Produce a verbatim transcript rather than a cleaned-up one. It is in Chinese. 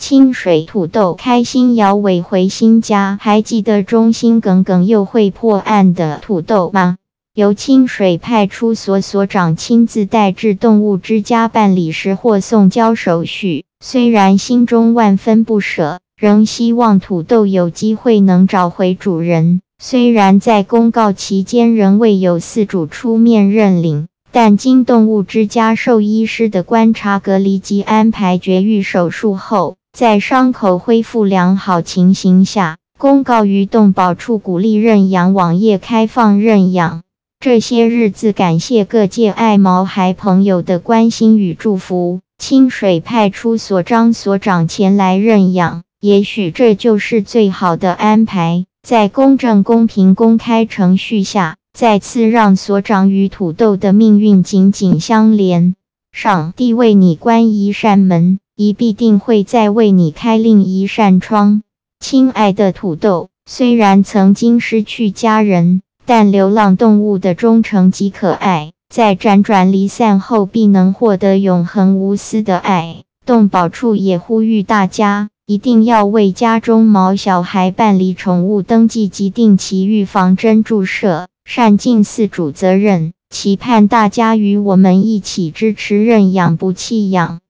清水土豆开心摇尾回新家，还记得忠心耿耿又会破案的土豆吗？由清水派出所所长亲自带至动物之家办理时或送交手续，虽然心中万分不舍，仍希望土豆有机会能找回主人。虽然在公告期间仍未有饲主出面认领，但经动物之家兽医师的观察隔离及安排绝育手术后，在伤口恢复良好情形下，公告于动保处鼓励认养网页开放认养。这些日子感谢各界爱毛孩朋友的关心与祝福，清水派出所张所长前来认养，也许这就是最好的安排。在公正公平公开程序下，再次让所长与土豆的命运紧紧相连。上帝为你关一扇门，亦必定会再为你开另一扇窗。亲爱的土豆，虽然曾经失去家人，但流浪动物的忠诚及可爱，在辗转离散后必能获得永恒无私的爱。动保处也呼吁大家，一定要为家中毛小孩办理宠物登记及定期预防针注射，善尽饲主责任，期盼大家与我们一起支持认养不弃养。